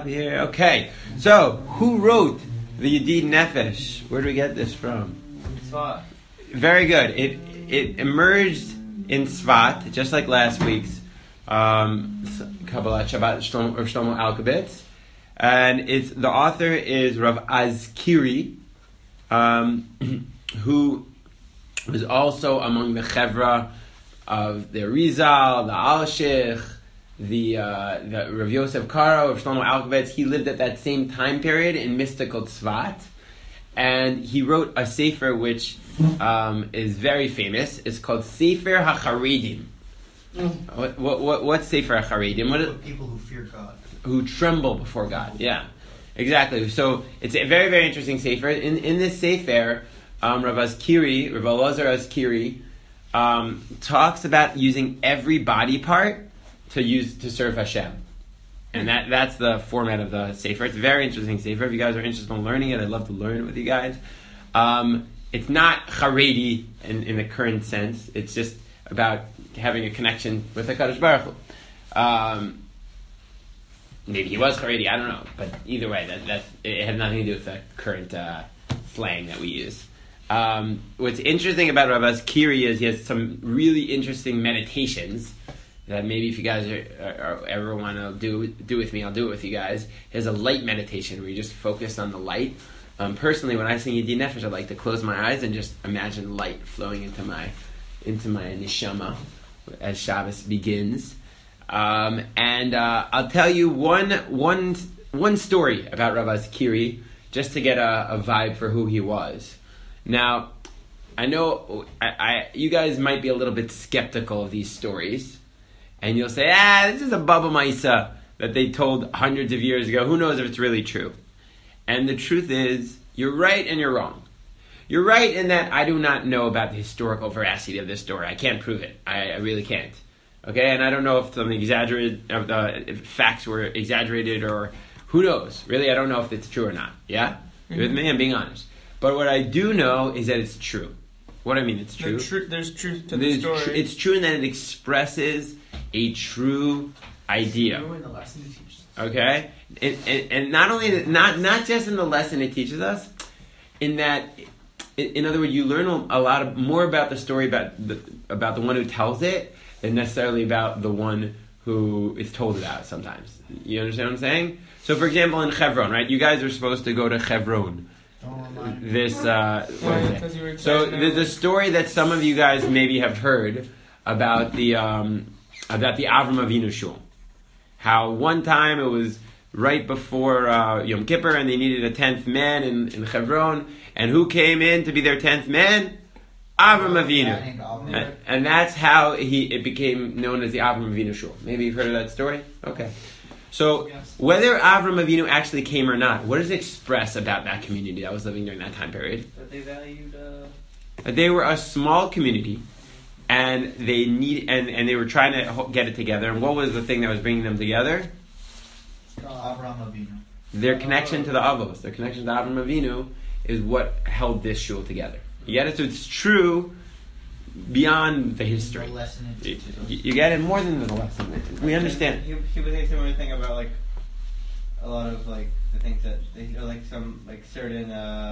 here. Okay, so who wrote the Yedid Nefesh? Where do we get this from? Tzfat. Very good. It emerged in Tzfat, just like last week's Kabbalat Shabbat Shlomo Alkabetz, and the author is Rav Azkiri, who was also among the Chevra of the Rizal, the Alshich, the Rav Yosef Karo of Shlomo Alkabetz. He lived at that same time period in mystical Tzfat, and he wrote a sefer which is very famous. It's called Sefer HaCharedim. What's Sefer HaCharedim? People who fear God. Who tremble before God. Yeah, exactly. So it's a very, very interesting sefer. In this sefer, Rav Azkiri, Rav Elazar Azkiri, talks about using every body part to serve Hashem. And that's the format of the sefer. It's a very interesting sefer. If you guys are interested in learning it, I'd love to learn it with you guys. It's not Haredi in the current sense. It's just about having a connection with HaKadosh Baruch Hu. Maybe he was Haredi, I don't know. But either way, it had nothing to do with the current slang that we use. What's interesting about Rav Azkiri is he has some really interesting meditations that maybe if you guys ever want to do with me, I'll do it with you guys. He has a light meditation where you just focus on the light. Personally, when I sing Yedid Nefesh, I like to close my eyes and just imagine light flowing into my neshama as Shabbos begins. And I'll tell you one story about Rav Azkiri just to get a vibe for who he was. Now, I know you guys might be a little bit skeptical of these stories, and you'll say, this is a Baba Maisa that they told hundreds of years ago. Who knows if it's really true? And the truth is, you're right and you're wrong. You're right in that I do not know about the historical veracity of this story. I can't prove it. I really can't. Okay, and I don't know if some if facts were exaggerated or who knows. Really, I don't know if it's true or not. Yeah? Mm-hmm. You with me? I'm being honest. But what I do know is that it's true. What do I mean it's true? There's truth to the story. It's true in that it expresses a true idea. Okay? And not only not just in the lesson it teaches us, in that, in other words, you learn a lot more about the story about the one who tells it than necessarily about the one who is told about it sometimes. You understand what I'm saying? So, for example, in Chevron, right? You guys are supposed to go to Chevron. So there's a story that some of you guys maybe have heard about the Avram Avinu shul. How one time it was right before Yom Kippur and they needed a 10th man in Hebron, and who came in to be their 10th man? Avram Avinu. And that's how it became known as the Avram Avinu shul. Maybe you've heard of that story? Okay. So, whether Avram Avinu actually came or not, what does it express about that community that was living during that time period? That they valued... That they were a small community, and they were trying to get it together. And what was the thing that was bringing them together? Avram Avinu. Their connection to the Avos, their connection to Avram Avinu, is what held this shul together. You get it? So it's true beyond the history. You get it? More than the lesson. We understand. He was saying a similar thing about like a lot of like the things that they like some like certain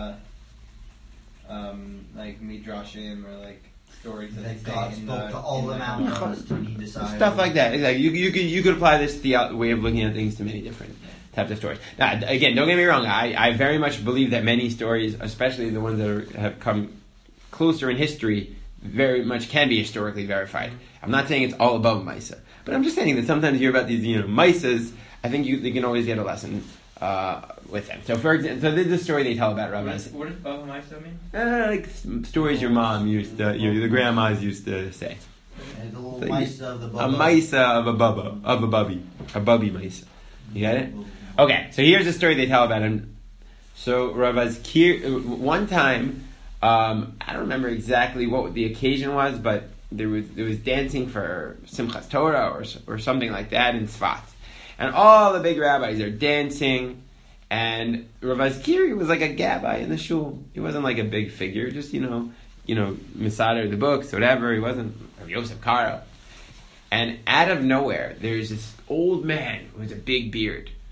like midrashim or like stories that God spoke to all the mountains when he decided stuff like that. Exactly. You could apply this way of looking at things to many different types of stories. Now, again, don't get me wrong. I very much believe that many stories, especially the ones that have come closer in history, very much can be historically verified. I'm not saying it's all above Maisa, but I'm just saying that sometimes you hear about these, Maisas. I think you can always get a lesson with them. So, for example, this is the story they tell about rabbis. What does Bava Maisa mean? Like stories your mom used to, the grandmas used to say. The little Maisa of the Bubba. A Maisa of a Bubby, a Bubby Maisa. You get it? Okay, so here's the story they tell about him. So, Rav Azkir, one time. I don't remember exactly what the occasion was, but there was dancing for Simchas Torah or something like that in Tzfat, and all the big rabbis are dancing, and Rav Azkiri was like a gabbai in the shul. He wasn't like a big figure, just Masada of the books, whatever. He wasn't Rav Yosef Karo. And out of nowhere, there's this old man with a big beard,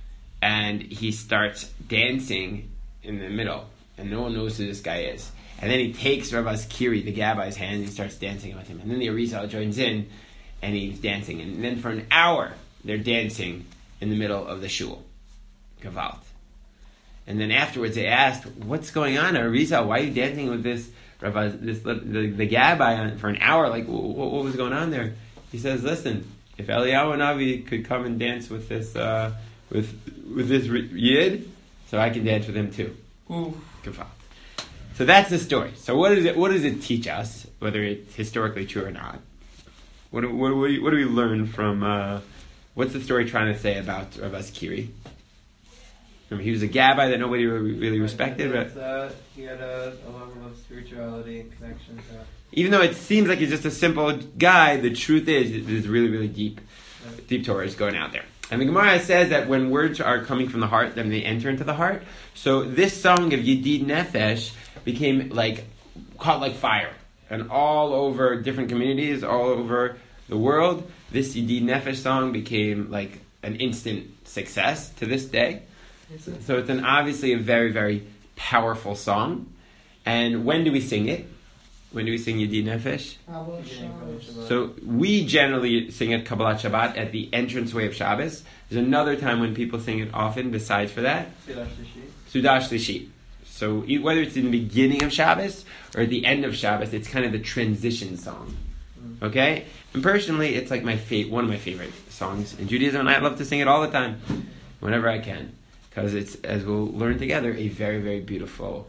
and he starts dancing in the middle, and no one knows who this guy is. And then he takes Rav Azkiri, the gabai's hand, and he starts dancing with him. And then the Arizal joins in, and he's dancing. And then for an hour, they're dancing in the middle of the shul. Gavalt. And then afterwards they asked, what's going on, Arizal? Why are you dancing with this the Gabai for an hour? Like, what was going on there? He says, listen, if Eliyahu Navi could come and dance with this with this Yid, so I can dance with him too. Ooh. Gavalt. So that's the story. So what does it teach us, whether it's historically true or not? What do we learn from, what's the story trying to say about Rav Azkiri? Remember, he was a Gabbai that nobody really respected. But he had a level of spirituality and connection to... Even though it seems like he's just a simple guy, the truth is there's really, really deep Torah is going out there. And the Gemara says that when words are coming from the heart, then they enter into the heart. So this song of Yedid Nefesh became caught like fire. And all over different communities, all over the world, this Yedid Nefesh song became like an instant success to this day. So it's obviously a very, very powerful song. And when do we sing it? When do we sing Yedid Nefesh? So we generally sing it Kabbalat Shabbat at the entranceway of Shabbos. There's another time when people sing it often besides for that. Sudash Lishi. So whether it's in the beginning of Shabbos or at the end of Shabbos, it's kind of the transition song. Okay? And personally, it's like one of my favorite songs in Judaism, and I love to sing it all the time, whenever I can. Because it's, as we'll learn together, a very, very beautiful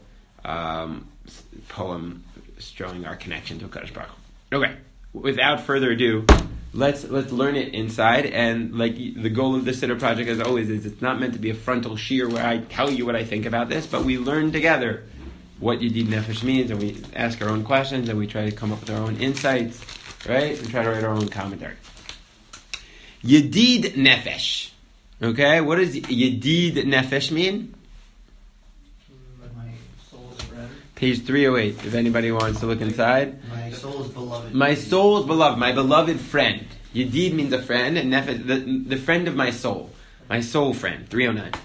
poem showing our connection to Kadosh Baruch Hu. Okay, without further ado, let's learn it inside. And like the goal of the Siddur project, as always, is it's not meant to be a frontal shear where I tell you what I think about this, but we learn together what Yedid Nefesh means, and we ask our own questions, and we try to come up with our own insights, right? And try to write our own commentary. Yedid Nefesh. Okay, what does Yedid Nefesh mean? My soul's friend. Page 308, if anybody wants to look inside. My soul's beloved. My soul's beloved, my beloved friend. Yedid means a friend, and Nefesh, the friend of my soul friend, 309.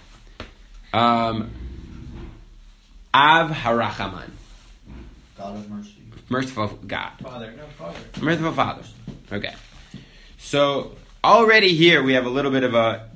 Av Harachaman. God of mercy. Merciful God. Father. Merciful Father. Okay. So already here we have a little bit of a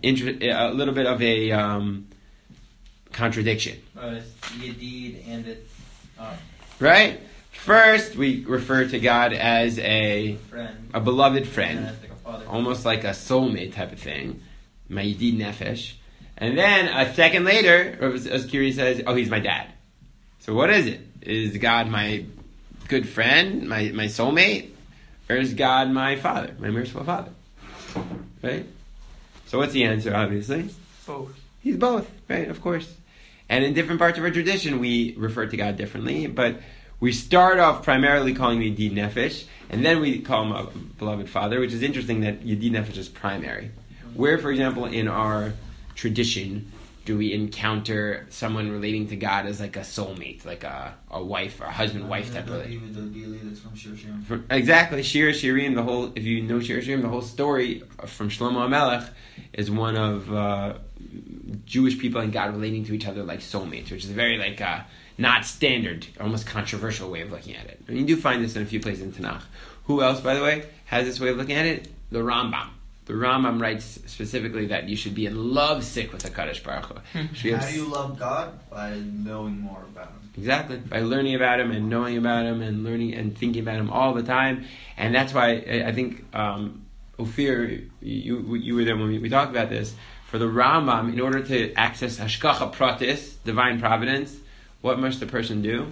contradiction. It's Yedid and it's right? First, we refer to God as a beloved friend, almost like a soulmate type of thing, my Yedid Nefesh. And then a second later, Azkiri says, "Oh, he's my dad." So what is it? Is God my good friend, my soulmate, or is God my father, my merciful father? Right? So what's the answer, obviously? both. He's both, right? Of course. And in different parts of our tradition, we refer to God differently, but we start off primarily calling him Yedid Nefesh, and then we call him a beloved father, which is interesting that Yedid Nefesh is primary. Where, for example, in our tradition, do we encounter someone relating to God as like a soulmate, like a wife or a husband-wife type of relationship? That's from Shir Shirim. Exactly, Shir Shirim. If you know Shir Shirim, the whole story from Shlomo HaMelech is one of Jewish people and God relating to each other like soulmates, which is a very not standard, almost controversial way of looking at it. And you do find this in a few places in Tanakh. Who else, by the way, has this way of looking at it? The Rambam. The Rambam writes specifically that you should be in love sick with HaKadosh Baruch Hu. How do you love God? By knowing more about Him. Exactly. By learning about Him and knowing about Him and learning and thinking about Him all the time. And that's why I think, Ophir, you were there when we talked about this. For the Rambam, in order to access Hashgacha Pratis, divine providence, what must the person do?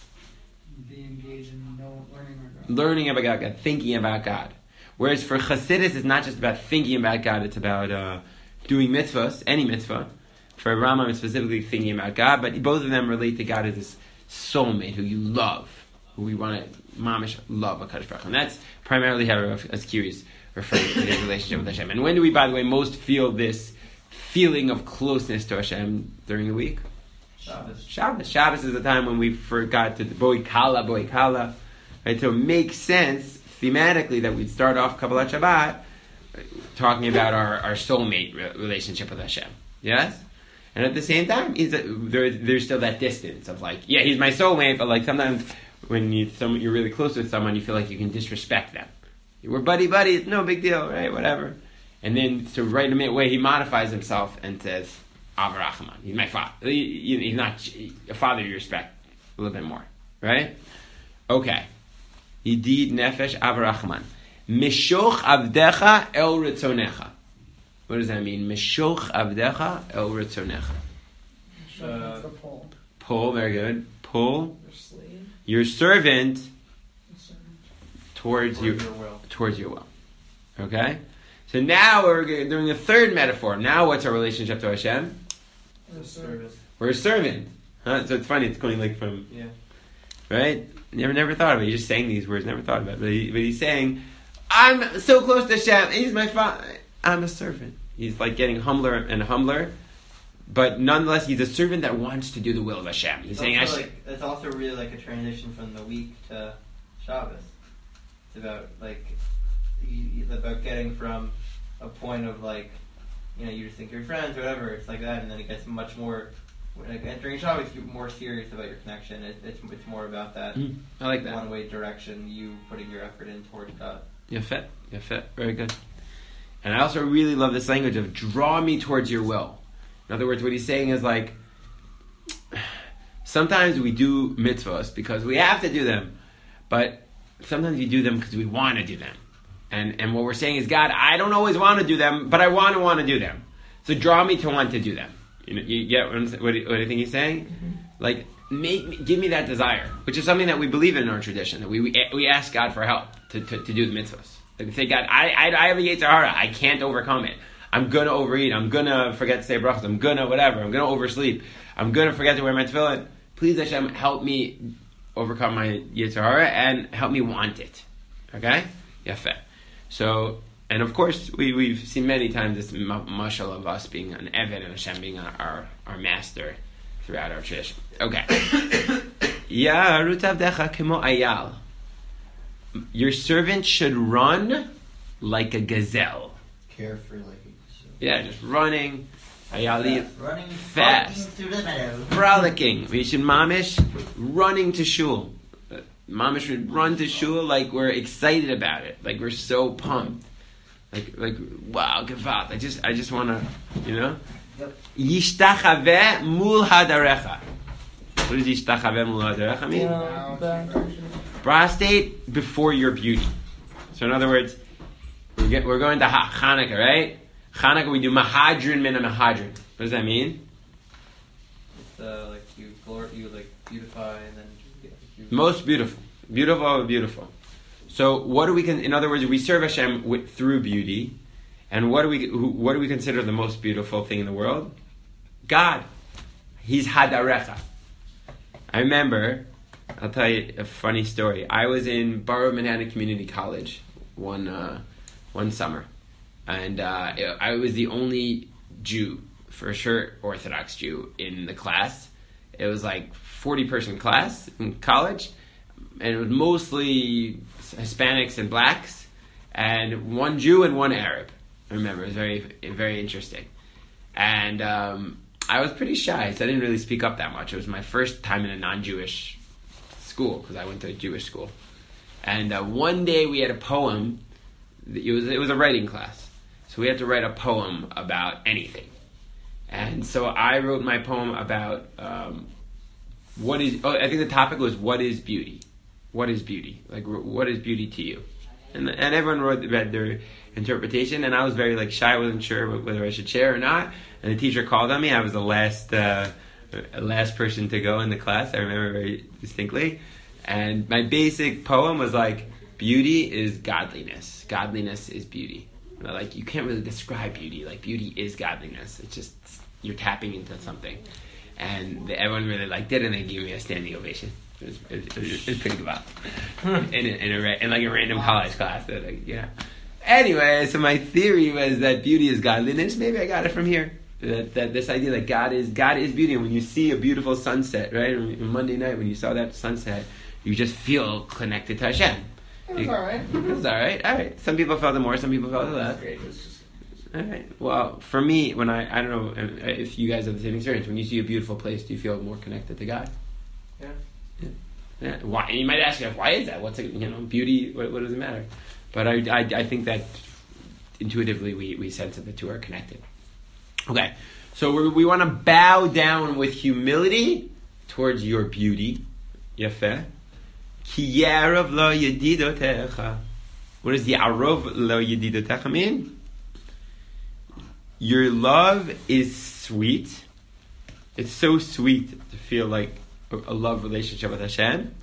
Be engaged in learning about God. Learning about God, thinking about God. Whereas for Chassidus, it's not just about thinking about God, it's about doing mitzvahs, any mitzvah. For Rambam, it's specifically thinking about God, but both of them relate to God as this soulmate who you love, who we want to, mamish, love HaKadosh Baruch Hu. And that's primarily how Azkiri is referring to his relationship with Hashem. And when do we, by the way, most feel this feeling of closeness to Hashem during the week? Shabbos. Shabbos is the time when we forgot to boi kala. Right? So it makes sense thematically that we'd start off Kabbalat Shabbat talking about our soulmate relationship with Hashem. Yes? And at the same time, there's still that distance of like, yeah, he's my soulmate, but like sometimes when you're really close with someone, you feel like you can disrespect them. We're buddy, it's no big deal, right? Whatever. And then, so right in a way, he modifies himself and says, Avrahman, he's my father. He's not a father you respect a little bit more, right? Okay. Yedid nefesh Avrahman. Mishoch avdecha el ritzonecha. What does that mean? Mishoch avdecha el ritzonecha. It's a pole. Pull, very good. Pull Your slave. your servant towards Your your will. towards your will. Okay? So now we're doing a third metaphor. Now what's our relationship to Hashem? Service. We're a servant. Huh? So it's funny, it's going like from, Yeah. right? Never thought of it. He's just saying these words, never thought about it. But he's saying, I'm so close to Hashem. He's my father. I'm a servant. He's like getting humbler and humbler. But nonetheless, he's a servant that wants to do the will of Hashem. He's saying, It's also really like a transition from the week to Shabbos. It's about like about getting from a point of like, you just think you're friends or whatever. It's like that, and then it gets much more. Like entering Shabbos, you're more serious about your connection. It's more about that. I like that. One-way direction. You putting your effort in towards God. Yafet. Very good. And I also really love this language of draw me towards your will. In other words, what he's saying is like, sometimes we do mitzvahs because we have to do them, but sometimes we do them because we want to do them. And what we're saying is, God, I don't always want to do them, but I want to do them. So draw me to want to do them. You get what I think he's saying? Mm-hmm. Like, give me that desire, which is something that we believe in our tradition, that we ask God for help to do the mitzvahs. Like we say, God, I have a Yetzer Hara, I can't overcome it. I'm going to overeat, I'm going to forget to say brachos, I'm going to whatever, I'm going to oversleep, I'm going to forget to wear my tefillin. Please, Hashem, help me overcome my Yetzer Hara and help me want it. Okay? Yafeh. So, and of course, we've seen many times this mashal of us being an Eved and Hashem being our master throughout our tradition. Okay. Ya rutavdecha kemo ayal. Your servant should run like a gazelle. Carefree like a Yeah, just running. Ayali, running fast. through the meadow. Frolicking. We should mamish running to shul. Mamish should run to shul like we're excited about it, like we're so pumped, like wow, gevat. I just want to, Yep. Yishtachave mul hadarecha. What does yishtachave mul hadarecha mean? Prostrate before your beauty. So in other words, we're going to Hanukkah, right? Hanukkah we do mahadrin min mahadrin. What does that mean? It's like you beautify and then Most beautiful. So what do we in other words, we serve Hashem through beauty, and what do we consider the most beautiful thing in the world? God. He's hadarecha. I remember, I'll tell you a funny story. I was in Borough Manhattan Community College one summer, and I was the only Jew, for sure Orthodox Jew, in the class. It was like 40-person class in college, and it was mostly Hispanics and blacks, and one Jew and one Arab. I remember, it was very, very interesting. And I was pretty shy, so I didn't really speak up that much. It was my first time in a non-Jewish school, because I went to a Jewish school. And one day we had a poem. It was a writing class, so we had to write a poem about anything. And so I wrote my poem about I think the topic was, what is beauty? What is beauty? Like, what is beauty to you? And everyone read their interpretation, and I was very shy. I wasn't sure whether I should share or not. And the teacher called on me. I was the last person to go in the class. I remember very distinctly. And my basic poem was beauty is godliness. Godliness is beauty. You can't really describe beauty. Beauty is godliness. It's just, you're tapping into something. And everyone really liked it, and they gave me a standing ovation. It was pretty good. In a random college class. Anyway, so my theory was that beauty is godliness. Maybe I got it from here. That this idea that God is beauty, and when you see a beautiful sunset, right? Monday night when you saw that sunset, you just feel connected to Hashem. It was alright. It was alright. Some people felt it more, some people felt it less. Great. It was just All right. Well, for me, when I don't know if you guys have the same experience. When you see a beautiful place, do you feel more connected to God? Yeah. Yeah. Why? And you might ask yourself, why is that? What's it? Beauty? What does it matter? But I think that intuitively we sense that the two are connected. Okay. So we want to bow down with humility towards your beauty. Yafeh. Ki yarav lo yedidotecha. What does yarov lo yedidotecha mean? Your love is sweet. It's so sweet to feel like a love relationship with Hashem.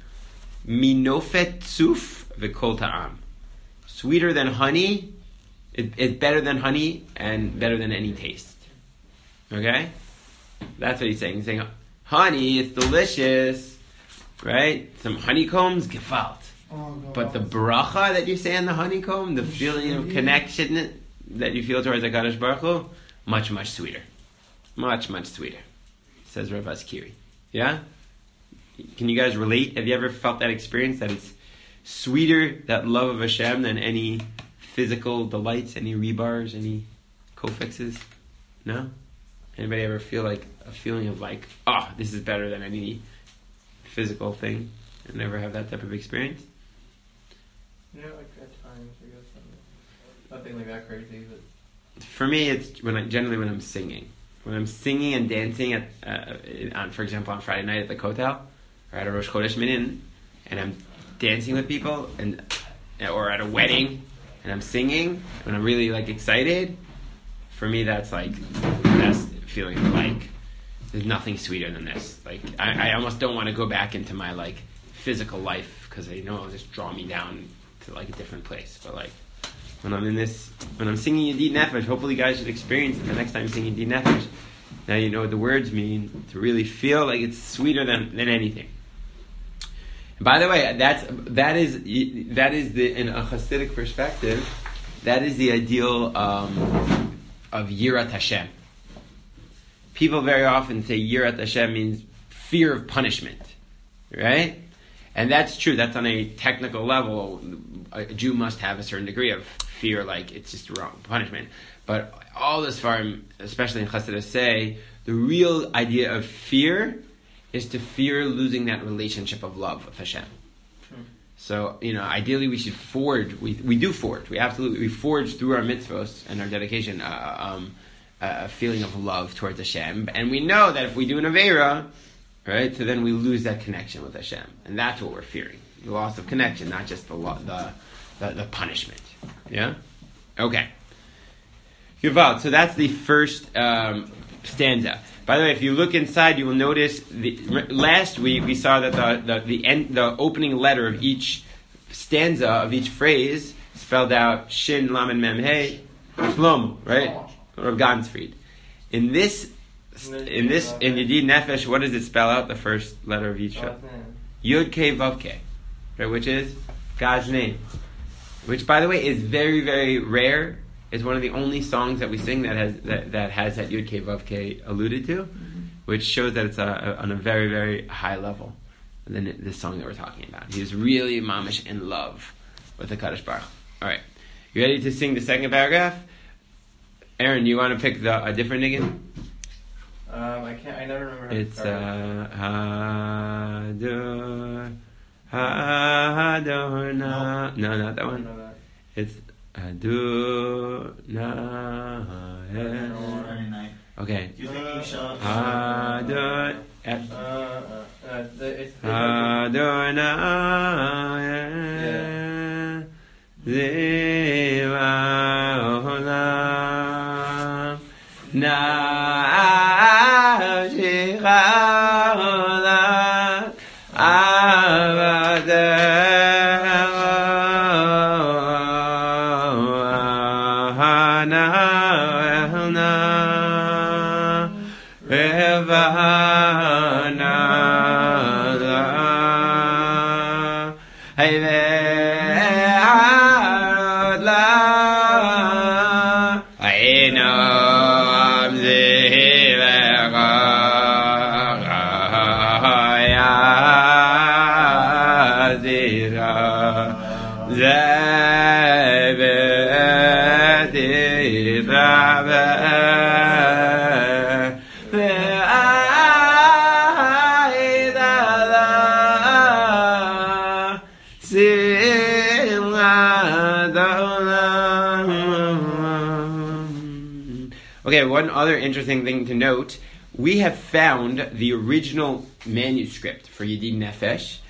Minofet tzuf v'kol ta'am. Sweeter than honey. It's better than honey and better than any taste. Okay? That's what he's saying. He's saying, honey, it's delicious. Right? Some honeycombs, gefalt. But the bracha that you say on the honeycomb, the feeling of connection that you feel towards HaKadosh Baruch Hu, much, much sweeter. Much, much sweeter. Says Rav Azkiri. Yeah? Can you guys relate? Have you ever felt that experience that it's sweeter, that love of Hashem, than any physical delights, any rebars, any kofixes? No? Anybody ever feel like a feeling of like, this is better than any physical thing? And never have that type of experience? Like at times, I guess. Nothing like that crazy, but... For me, it's when I'm singing. When I'm singing and dancing for example, on Friday night at the Kotel, or at a Rosh Chodesh Minyan, and I'm dancing with people, or at a wedding, and I'm singing, and I'm really like excited. For me, that's like the best feeling. Like there's nothing sweeter than this. Like I almost don't want to go back into my like physical life because I know it'll just draw me down to like a different place. But like when I'm singing Yedid Nefesh, hopefully you guys should experience it the next time you sing Yedid Nefesh. Now you know what the words mean, to really feel like it's sweeter than anything. And by the way, that is the, in a Hasidic perspective, that is the ideal of Yirat Hashem. People very often say Yirat Hashem means fear of punishment, right? And that's true. That's on a technical level. A Jew must have a certain degree of fear, like it's just wrong punishment. But all this farm, especially in Chassidus, say the real idea of fear is to fear losing that relationship of love with Hashem. So, ideally we should forge. We do forge. We forge through our mitzvos and our dedication a feeling of love towards Hashem. And we know that if we do an Aveira, right, so then we lose that connection with Hashem. And that's what we're fearing. The loss of connection, not just the punishment. Yeah? Okay. Yuval, so that's the first stanza. By the way, if you look inside, you will notice last week we saw that the opening letter of each stanza, of each phrase, spelled out Shin, Lamed, Mem, Hey, Shlomo, right? Or Gansfried. In Yedid Nefesh, what does it spell out? The first letter of each Yud Kei Vav Kei, right? Which is God's name. Which, by the way, is very, very rare. It's one of the only songs that we sing that has that Yud Kei Vav Kei alluded to, which shows that it's on a very, very high level than this song that we're talking about. He was really mamish in love with the Kadosh Baruch. All right, you ready to sing the second paragraph? Aaron, you want to pick a different niggin? I can't. I never remember. It's Hadorna. No, not that one. It's Adonai. Okay. Do you think you shall? Adonai. Zebedira Okay, one other interesting thing to note. We have found the original manuscript for Yedid Nefesh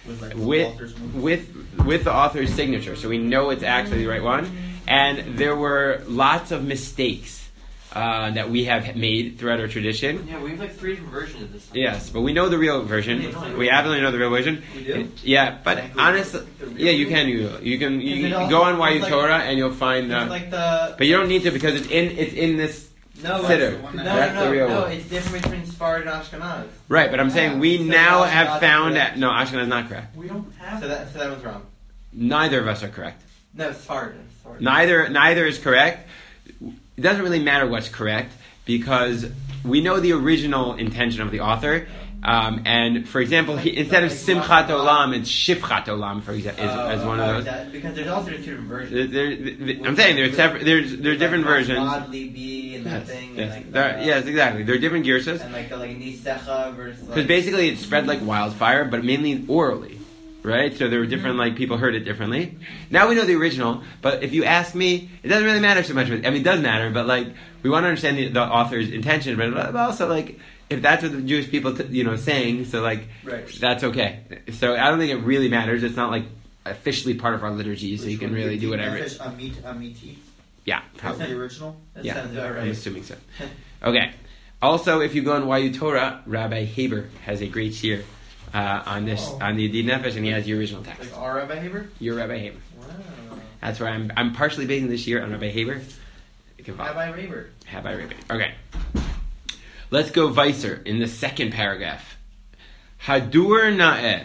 with the author's signature, so we know it's actually the right one. And there were lots of mistakes that we have made throughout our tradition. Yeah, we have like 3 different versions of this. Yes, but we know the real version. We absolutely know the real version. We do? Yeah, but honestly, yeah, you can go on YU Torah and you'll find. Like the. But you don't need to because it's in this. No, Siddur. No, the real no. one. It's different between Sfarad and Ashkenaz. Right, but I'm saying we So now Ashkenaz have found correct. that no, Ashkenaz is not correct. We don't have. So that one's wrong. Neither of us are correct. No, Sfarad. Neither is correct. It doesn't really matter what's correct because we know the original intention of the author. And for example, instead of Simchat Olam, it's Shifchat Olam, for example, as one of those. Because there's also 2 different versions. I'm saying there's different versions. Godly be and that thing. Yes, and yes, exactly. There are different girsas. And like the Nisecha versus. Because basically it spread like wildfire, but mainly orally, right? So there were different, people heard it differently. Now we know the original, but if you ask me, it doesn't really matter so much. I mean, it does matter, but we want to understand the author's intention, but also if that's what the Jewish people, saying, so right. that's okay. So I don't think it really matters. It's not officially part of our liturgy, so you can really do whatever. Amiti? Yeah, That's probably. the original? That Yeah, sounds about I'm right. assuming so. Okay. Also, if you go on YU Torah, Rabbi Haber has a great shir on the Yedid Nefesh, and he has the original text. Like our Rabbi Haber? Your Rabbi Haber. Wow. That's where I'm partially basing this year on Rabbi Haber. You can follow. Rabbi Haber. Rabbi Haber. Okay. Let's go Weiser in the second paragraph. Hadur na'eh,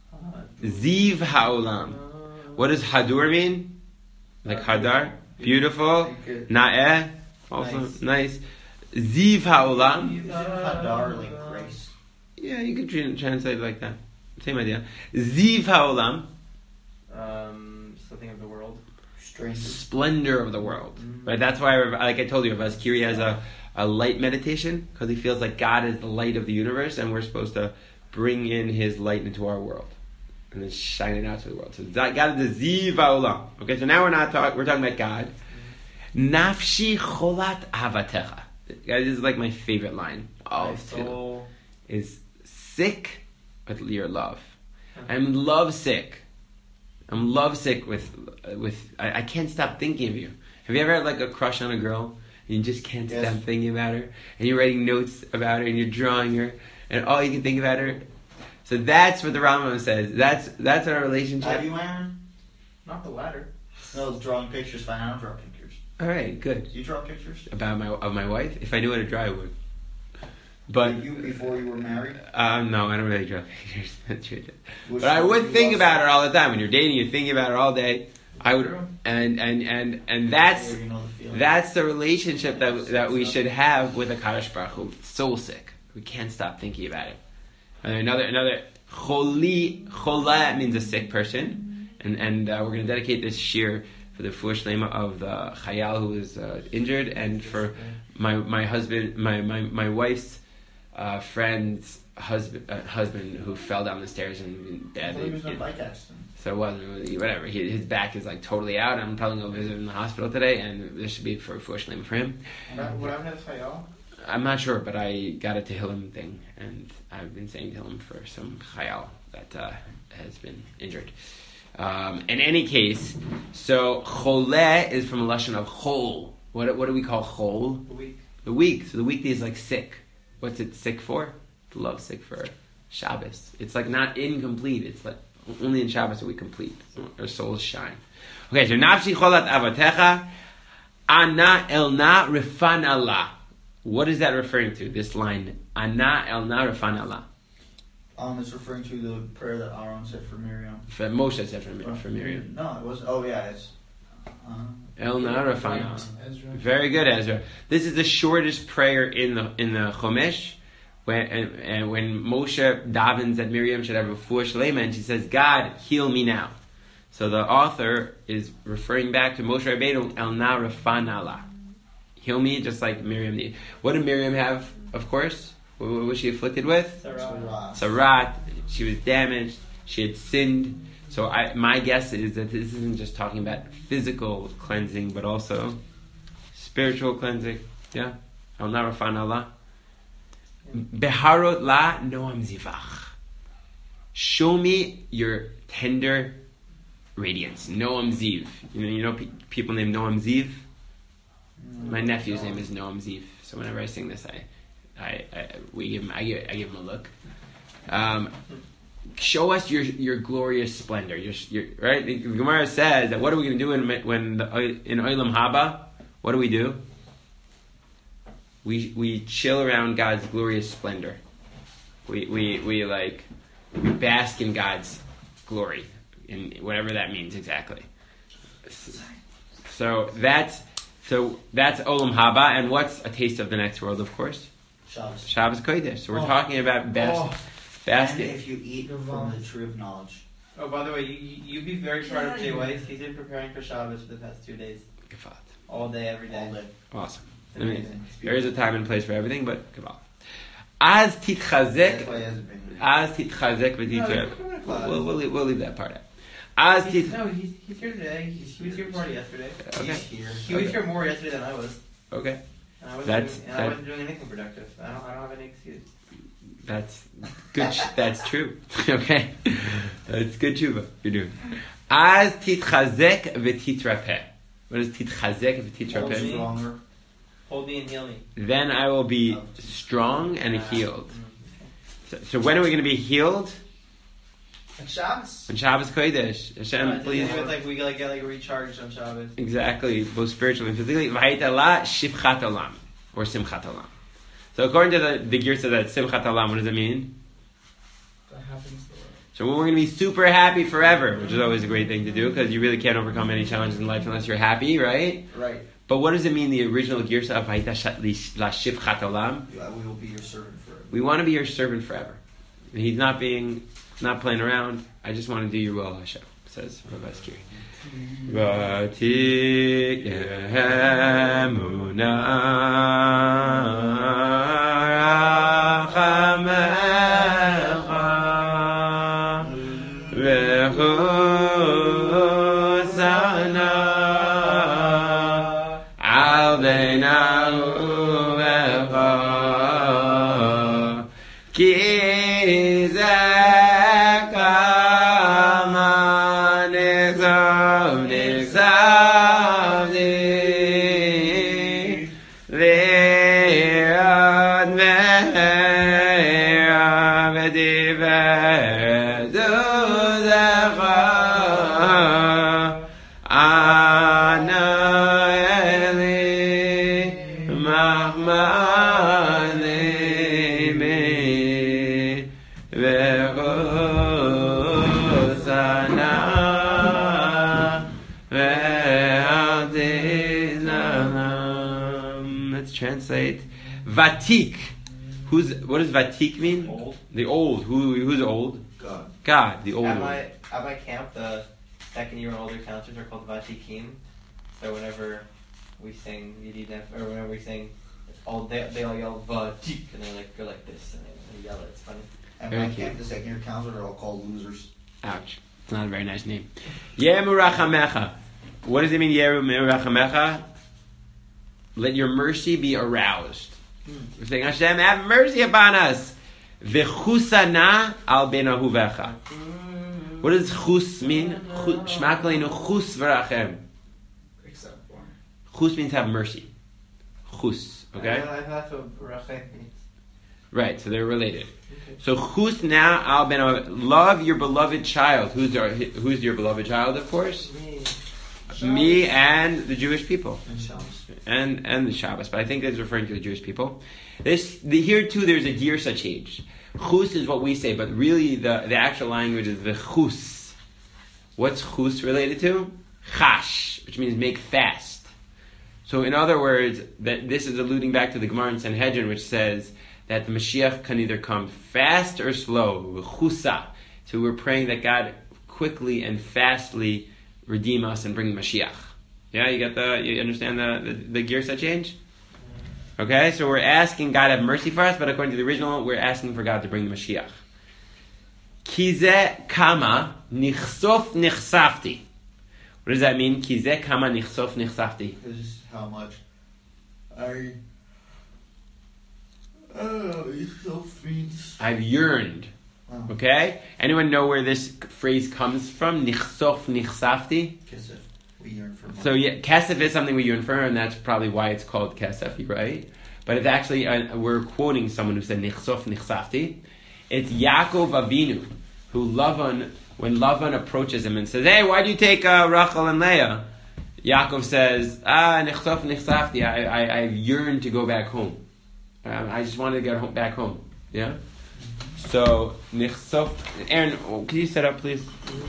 ziv ha'olam. What does hadur mean? Like hadar? Beautiful. Na'eh, also nice. Ziv ha'olam. Hadar, like grace. Yeah, you can translate it like that. Same idea. Ziv ha'olam. Something of the world. Splendor of the world. Right? That's why, like I told you, Ravaz Kiri has a light meditation because he feels like God is the light of the universe and we're supposed to bring in His light into our world and then shine it out to the world. So God is the Ziv ha'olam. Okay, so now we're talking about God. Nafshi cholat avatecha. Guys, this is like my favorite line. My soul is sick with your love. I'm lovesick. I'm lovesick with I can't stop thinking of you. Have you ever had a crush on a girl and you just can't stop thinking about her and you're writing notes about her and you're drawing her and all you can think about her? So that's what the Rambam says. That's our relationship. Have you, Aaron? not the latter. No, drawing pictures. Fine, I don't draw pictures. All right, good. Do you draw pictures? About my wife? If I knew how to draw, I would. But you before you were married? no, I don't really draw pictures. That's true. Which But I one would do you think love? about her all the time. When you're dating, you're thinking about her all day. I would, and that's You know the feeling. that's the relationship that we should have with a Kadosh Baruch Hu. Soul sick. We can't stop thinking about it. And another chola means a sick person, and we're going to dedicate this shir for the fuah shlema of the chayal who was injured, and for my husband, my wife's friend's husband who fell down the stairs and I thought he was in a badly. bike accident. So it wasn't whatever. His back is totally out. I'm probably going to visit him in the hospital today, and this should be for a fuah shlema for him. What happened to the Chayal? I'm not sure, but I got a Tehillim thing, and I've been saying Tehillim for some chayal that has been injured. In any case, so choleh is from a lashon of chol. What do we call chol? The week. The week. So the weekday is like sick. What's it sick for? Love sick for Shabbos. It's not incomplete. It's only in Shabbos are we complete. Our souls shine. Okay, so nafshi cholat avatecha ana elna rifan Allah. What is that referring to? This line, ana elna rifan Allah. It's referring to the prayer that Aaron said for Miriam. Moshe said for Miriam. No, it was. Oh yeah, it's. Elna rifan Allah. Ezra. Very good, Ezra. This is the shortest prayer in the Chumash. When Moshe davens that Miriam should have a fuah shlema, and she says, "God, heal me now." So the author is referring back to Moshe Rabbeinu, El Na Rafan Allah. Heal me, just like Miriam needed. What did Miriam have? Of course, what was she afflicted with? Sarat. She was damaged. She had sinned. So my guess is that this isn't just talking about physical cleansing, but also spiritual cleansing. Yeah. I will not refine Allah. Beharot la noam zivach. Show me your tender radiance. Noam Ziv. You know people named Noam Ziv? My nephew's name is Noam Ziv. So whenever I sing this, I give him a look. Show us your glorious splendor. Your right. The Gemara says that what are we going to do in Olam Haba? What do? We chill around God's glorious splendor. We bask in God's glory, in whatever that means exactly. So that's Olam Haba, and what's a taste of the next world? Of course, Shabbos Kodesh. So we're talking about basking. And if you eat from the tree of knowledge. Oh, by the way, you be very proud of Jay Weiss. He's been preparing for Shabbos for the past 2 days. All day, every day. All day. Awesome. It's amazing. There is a time and place for everything, but kabbalah. Az titchazek. That's why he hasn't been here. Az titchazek v'titra. We'll leave that part out. Az tit. No, he's here today. He was here more yesterday. Okay. He's here. He was here more yesterday than I was. Okay. And I wasn't doing anything productive. I don't have any excuse. That's good. That's true. Okay. That's good tshuva you're doing. Az titchazek v'titrapeh. What is titchazek v'titrapeh? Stronger. Hold me and heal me. Then I will be strong and healed. So when are we going to be healed? And Shabbos. On Shabbos Kodesh. Hashem, please. We get recharged on Shabbos. Exactly, both spiritually and physically. V'hayitala shivchat olam, or simchat olam. So according to the Girsa that simchat olam, what does it mean? That happens the way. So we're going to be super happy forever, which is always a great thing to do because you really can't overcome any challenges in life unless you're happy, right? Right. But what does it mean, the original Girsa of V'hayitala shivchat olam? We will be your servant forever. We want to be your servant forever. And he's not playing around. I just want to do your will, Hashem, says Rabbi Skiri. Let's translate. Vatik. What does Vatik mean? Old. The old. Who's old? God, the old one. At my camp, the second year and older counselors are called Vatikim. So whenever we sing or whenever we sing, they all yell Vatik, and they go like this, and they yell it. It's funny. At Very my cute. camp, the second year counselors are all called losers. Ouch. It's not a very nice name. Yeru Rachamecha. What does it mean, Yeru Rachamecha? Let your mercy be aroused. We're saying, Hashem, have mercy upon us. V'chusana al ben ahuvecha. What does chus mean? Shma kaleinu chus v'rachem. Except for. Chus means have mercy. Chus. Okay? I thought what Rachem means. Right, so they're related. So chus na al ben ahuvecha. Love your beloved child. Who's your beloved child, of course? Me and the Jewish people. And Shabbos. And the Shabbos, but I think it's referring to the Jewish people. Here too, there's a girsa change. Chus is what we say, but really the actual language is the chus. What's chus related to? Chash, which means make fast. So in other words, that this is alluding back to the Gemara in Sanhedrin, which says that the Mashiach can either come fast or slow. Chusa. So we're praying that God quickly and fastly redeem us and bring Mashiach. Yeah, you understand the girsa change? Okay, so we're asking God to have mercy for us, but according to the original, we're asking for God to bring the Mashiach. Kize kama nichsof nichsafti. What does that mean? Kize kama nichsof nichsafti. This is how much I I've yearned. Wow. Okay? Anyone know where this phrase comes from? Nichsof, nichsafti? Kesef. We yearn for more. So yeah, kesef is something we yearn for, and that's probably why it's called kesef, right? But it's actually, we're quoting someone who said nichsof, nichsafti. It's Yaakov Avinu, who when Lavan approaches him and says, hey, why do you take Rachel and Leah? Yaakov says, nichsof, nichsafti, I yearn to go back home. I just wanted to get back home. Yeah? So, nichsof, Aaron, can you set up, please?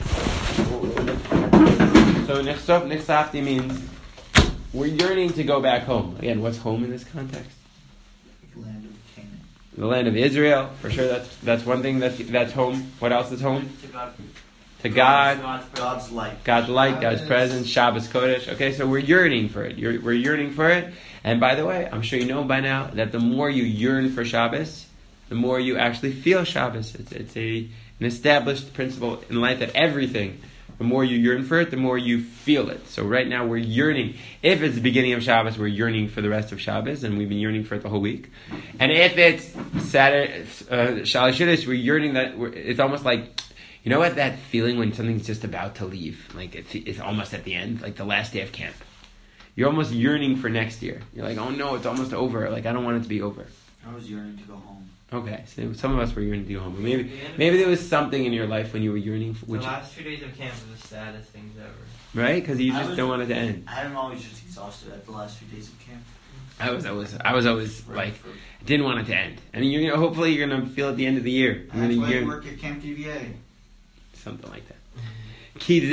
So, nichsof, nichsafti means we're yearning to go back home. Again, what's home in this context? Land of Canaan. The land of Israel, for sure. That's one thing that's home. What else is home? To God. To God, God's light. God's light, God's presence, Shabbos Kodesh. Okay, so we're yearning for it. We're yearning for it. And by the way, I'm sure you know by now that the more you yearn for Shabbos, the more you actually feel Shabbos. It's an established principle in life that everything, the more you yearn for it, the more you feel it. So right now we're yearning. If it's the beginning of Shabbos, we're yearning for the rest of Shabbos, and we've been yearning for it the whole week. And if it's Saturday, Shalosh Yudish, we're yearning that. It's almost like, you know what, that feeling when something's just about to leave, like it's almost at the end, like the last day of camp. You're almost yearning for next year. You're like, oh no, it's almost over. Like I don't want it to be over. I was yearning to go home. Okay, so some of us were yearning to go home. But maybe there was something in your life when you were yearning for The last 2 days of camp were the saddest things ever. right? Because you just don't want it to end. I'm always just exhausted at the last few days of camp. I was always like, didn't want it to end. And hopefully you're gonna feel at the end of the year. You're That's gonna why I yearn work at Camp DVA. something like that. So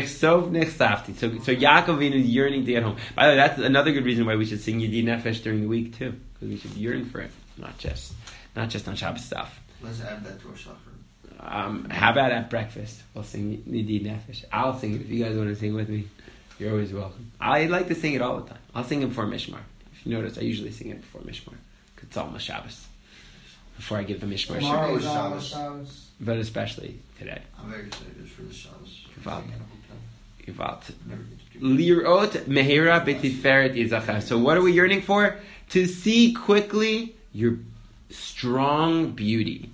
Yaakov Avinu is yearning to get home. By the way, that's another good reason why we should sing Yedid Nefesh during the week too, because we should yearn for it, not just on Shabbos stuff. Let's add that to our suffer. How about at breakfast? We'll sing Yedid Nefesh. I'll sing it if you guys want to sing with me. You're always welcome. I like to sing it all the time. I'll sing it before Mishmar. If you notice, I usually sing it before Mishmar, because it's almost Shabbos. Before I give the Mishmar, Tomorrow is Shabbos. Shabbos. but especially today. I'm very excited for the Shabbos. Gewalt. Never get to do it. Lirot mehera betiferet yizacha. So what are we yearning for? To see quickly your strong beauty.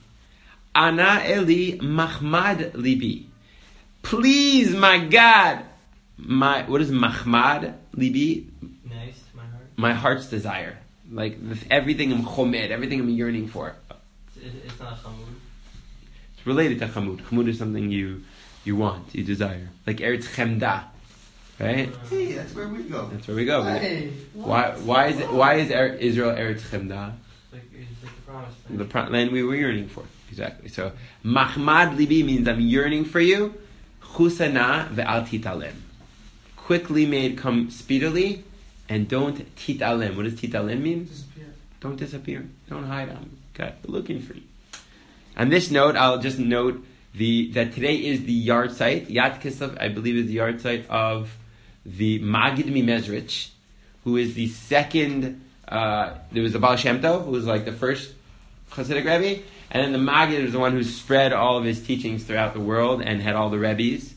Ana Eli Mahmad Libi. Please, my God. What is Mahmad Libi? Nice to my heart. My heart's desire. Like everything I'm chomed, everything I'm yearning for. It's not chamud. It's related to chamud. Chamud is something you want, you desire. Like Eretz Chemda. Right? Hey, that's where we go. That's where we go. Hey, Why is Israel Eretz Chemda? It's like the promised land. The land we were yearning for. Exactly. So, Mahmad Libi means I'm yearning for you. Chusana ve'al titalem. Quickly made come speedily, and don't titalem. What does titalem mean? disappear. Don't disappear. Don't hide. I'm looking for you. On this note, I'll just note that today is the yard site. Yad Kislev, I believe, is the yard site of the Magid Mimezrich, who is the second. There was the Baal Shem Tov, who was like the first Hasidic Rebbe, and then the Magid was the one who spread all of his teachings throughout the world and had all the Rebbes.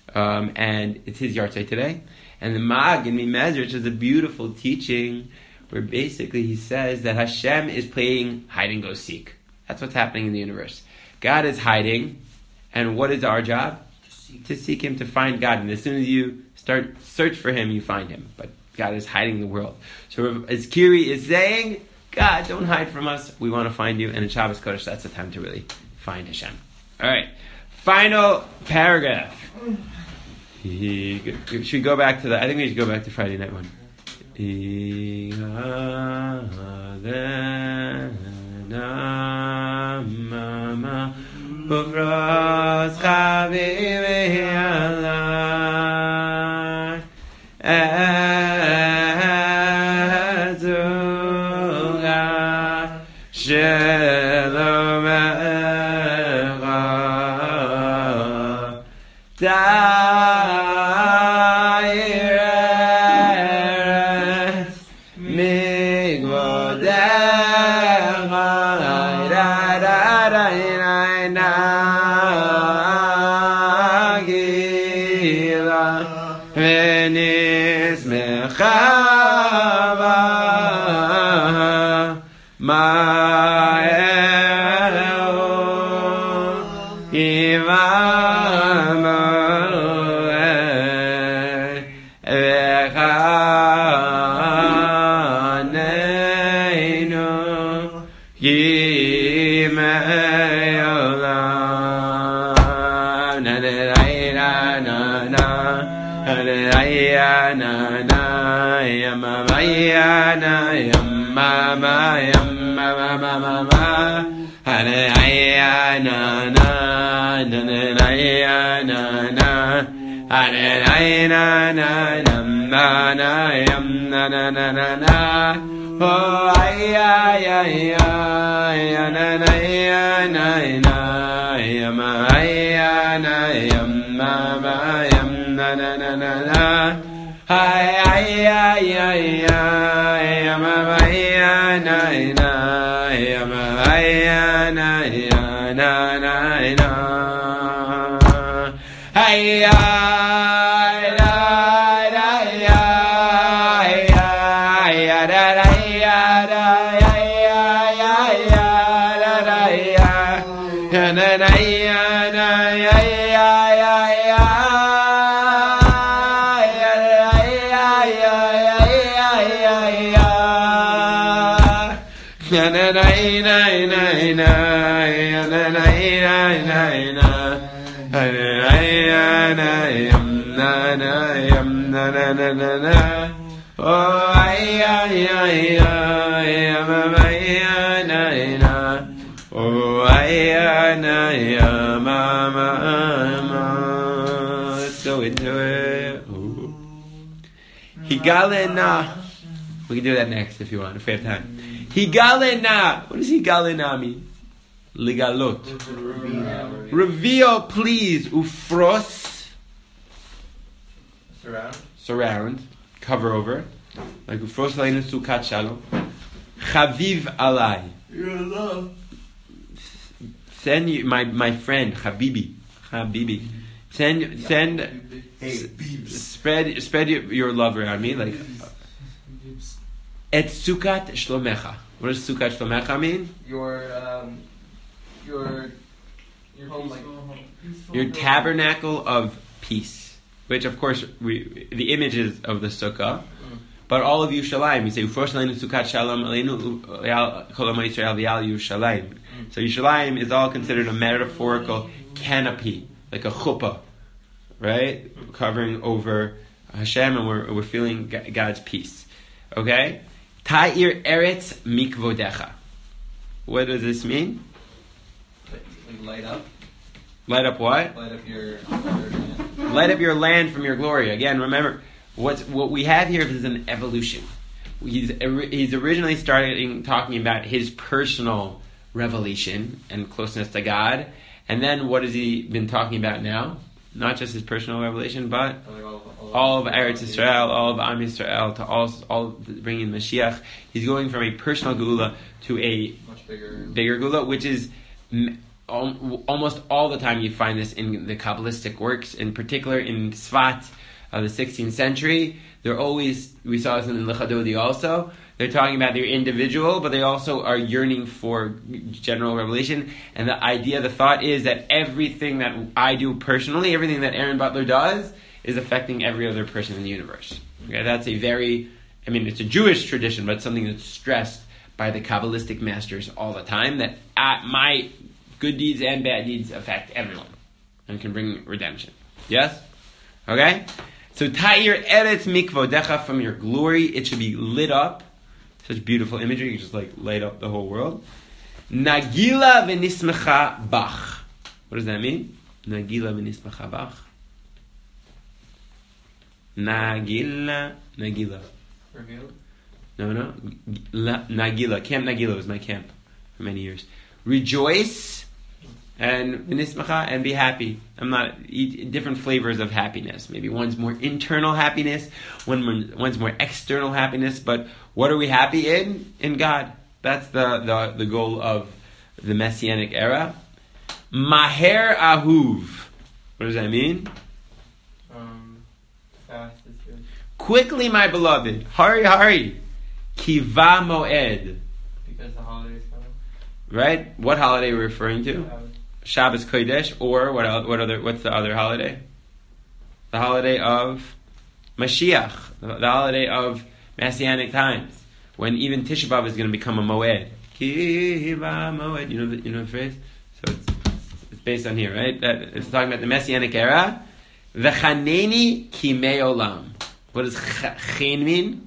And it's his yard site today. And the Magid Mimezrich is a beautiful teaching where basically he says that Hashem is playing hide and go seek. That's what's happening in the universe. God is hiding, and what is our job? To seek Him, to find God. And as soon as you start search for Him, you find Him. But God is hiding the world. So as Kiri is saying, God, don't hide from us. We want to find you. And in Shabbos Kodesh, that's the time to really find Hashem. All right. Final paragraph. Should we go back to I think we should go back to Friday night one. Uvros chavivi alai ezuga shalom echa dairet migvod Yimei Olam. Na na na na na na yama na yama yama mama hana na na na na na hana na na yam na na na oh ay na na na yama na yama yam na na na na ay yama na na yama na na na ay Let's go into it. Higalena. We can do that next if you want, if we have time. Higalena. What does higalena mean? Ligalot. Reveal, please. Ufros. Surround. Cover over. Like ufros leinu sukat shalom. Chaviv alai. Your love. Send you, my friend, Habibi. Send. Hey, beeps. Spread your love around me, like. Et sukat shlomecha. What does sukat shlomecha mean? Your home, like Your tabernacle of peace, which of course the images of the sukkah, but all of Yerushalayim. We say Ufrosh leinu sukat shalom aleinu kol ha'am Yisrael v'al Yerushalayim. So Yerushalayim is all considered a metaphorical canopy, like a chuppah, right, covering over Hashem, and we're feeling God's peace. Okay, Ta'ir eretz mikvodecha. What does this mean? like light up. Light up what? Light up your land. Light up your land from your glory. Again, remember, what we have here is an evolution. He's originally starting talking about his personal revelation and closeness to God, and then what has he been talking about now? Not just his personal revelation, but all of Eretz Yisrael, all of Am Yisrael, to all bringing Mashiach. He's going from a personal geula to a much bigger geula, which is almost all the time you find this in the Kabbalistic works, in particular in Sfat of the 16th century. They're always, we saw this in Lechadodi also, they're talking about their individual, but they also are yearning for general revelation. And the idea, the thought is that everything that I do personally, everything that Aaron Butler does, is affecting every other person in the universe. Okay, that's a very, it's a Jewish tradition, but it's something that's stressed by the Kabbalistic masters all the time, that my good deeds and bad deeds affect everyone and can bring redemption. Yes? Okay? So, Ta'ir eretz mikvodecha, from your glory, it should be lit up. Such beautiful imagery, you just light up the whole world. Nagila v'nismecha bach. What does that mean? Nagila v'nismecha bach. Nagila. revealed. No. Nagila. Camp Nagila was my camp for many years. Rejoice and v'nismecha, and be happy. Eat different flavors of happiness. Maybe one's more internal happiness, one's more external happiness. But what are we happy in? In God. That's the goal of the Messianic era. Maher ahuv. What does that mean? Fast is good. Quickly, my beloved. Hurry. Kiva moed. Because the holiday's coming. Right? What holiday are we referring to? Shabbos Kodesh, or what's the other holiday? The holiday of Mashiach, the holiday of Messianic times, when even Tisha B'Av is going to become a Moed. ki ba'moed. You know the phrase? So it's based on here, right? It's talking about the Messianic era. V'chaneni ki me'olam. What does chen mean?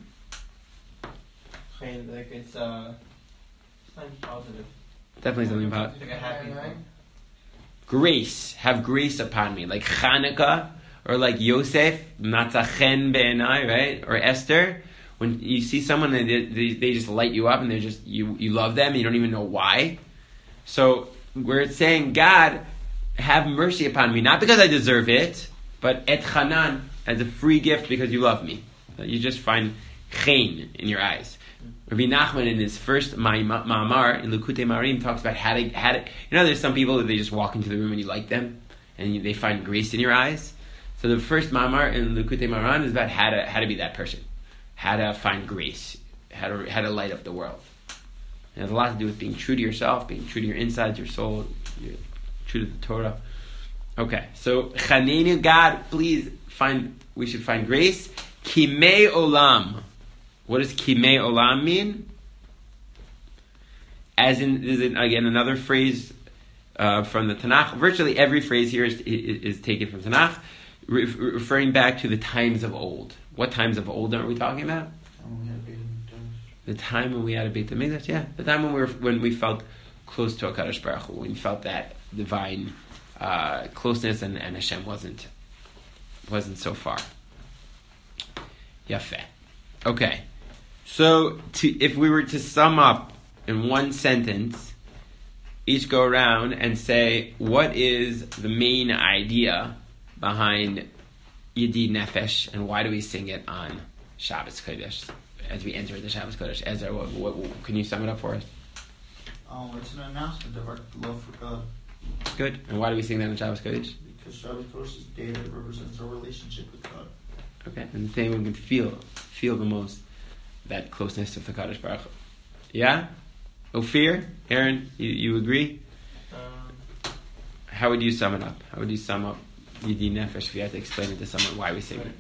Like it's something positive. Definitely something about It's like a happy thing. grace. Have grace upon me. Like Hanukkah, or like Yosef, Matzachen be'enai, right? Or Esther. When you see someone and they just light you up and they're just, you love them and you don't even know why. So where it's saying, God, have mercy upon me. Not because I deserve it, but et chanan, as a free gift because you love me. You just find chen in your eyes. Rabbi Nachman in his first ma'amar in Likutei Marim talks about how to. There's some people that they just walk into the room and you like them, and they find grace in your eyes. So the first ma'amar in Likutei Marim is about how to be that person, how to find grace, how to light up the world. It has a lot to do with being true to yourself, being true to your insides, your soul, true to the Torah. Okay, so Chanenu, God, please we should find grace. Kimei olam. What does Kimei olam mean? As in, is it again another phrase from the Tanakh? Virtually every phrase here is taken from Tanakh, referring back to the times of old. What times of old are we talking about? The time when we had a Beit HaMikdash, yeah. The time when we felt close to HaKadosh Baruch Hu, when we felt that divine closeness, and Hashem wasn't so far. Yafeh. Okay. So, if we were to sum up in one sentence, each go around and say, what is the main idea behind Yedid Nefesh, and why do we sing it on Shabbos Kodesh, as we enter the Shabbos Kodesh? Ezra, what can you sum it up for us? It's an announcement of our love for God. Good. And why do we sing that on Shabbos Kodesh? Because Shabbos Kodesh is the day that represents our relationship with God. Okay, and the thing we can feel the most, that closeness of the Kadosh Baruch Hu. Yeah? Ophir? Aaron, you agree? How would you sum it up? How would you sum up Yedid Nefesh if you had to explain it to someone why we sing it?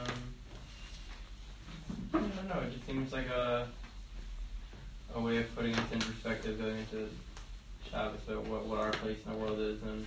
I don't know, it just seems like a way of putting us in perspective going into Shabbos, about what our place in the world is, and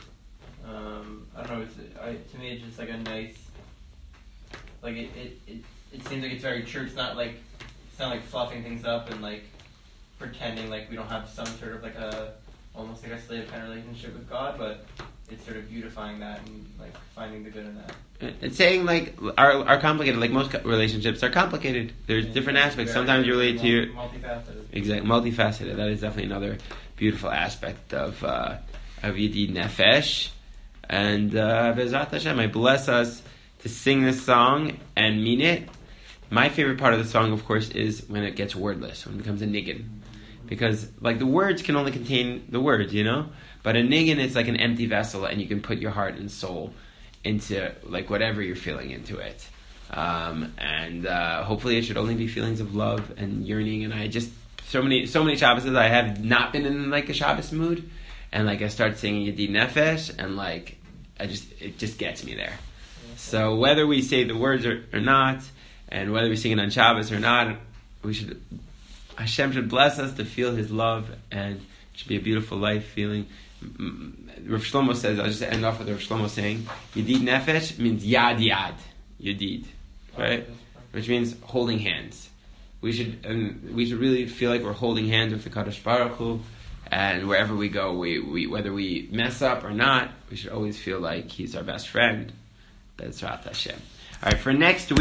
I don't know, to me it's just like a nice, like it seems like it's very true. It's not like fluffing things up and like pretending like we don't have some sort of like almost like a slave kind of relationship with God, but it's sort of beautifying that and like finding the good in that. It's saying like are complicated, like most relationships are complicated. There's different aspects. Sometimes you relate to your multifaceted. Exactly, multifaceted. That is definitely another beautiful aspect of Yedid Nefesh. And Be'ezrat Hashem, I bless us to sing this song and mean it. My favorite part of the song, of course, is when it gets wordless, when it becomes a niggin. Because, like, the words can only contain the words, But a niggin is like an empty vessel, and you can put your heart and soul into, like, whatever you're feeling into it. And hopefully it should only be feelings of love and yearning. And I just, so many Shabbos I have not been in, like, a Shabbos mood. And, like, I start singing Yedid Nefesh, and, like, it just gets me there. So whether we say the words or not, and whether we sing it on Shabbos or not, Hashem should bless us to feel His love, and it should be a beautiful life feeling. Rav Shlomo says, I'll just end off with Rav Shlomo saying, Yedid Nefesh means yad, Yedid, right? Which means holding hands. We should really feel like we're holding hands with the Kadosh Baruch Hu, and wherever we go, we whether we mess up or not, we should always feel like He's our best friend. Be'ezrat Hashem. All right, for next week.